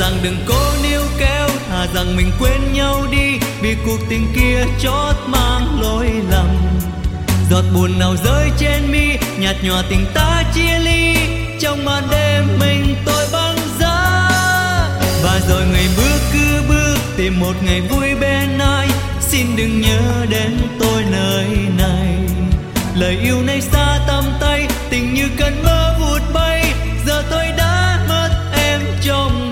rằng đừng cố níu kéo, thà rằng mình quên nhau đi, vì cuộc tình kia chót mang lỗi lầm. Giọt buồn nào rơi trên mi, nhạt nhòa tình ta chia ly, trong màn đêm mình tôi băng giá. Và rồi ngày bước cứ bước tìm một ngày vui bên ai, xin đừng nhớ đến tôi nơi này. Lời yêu này xa tầm tay, tình như cơn mơ vụt bay, giờ tôi đã mất em trong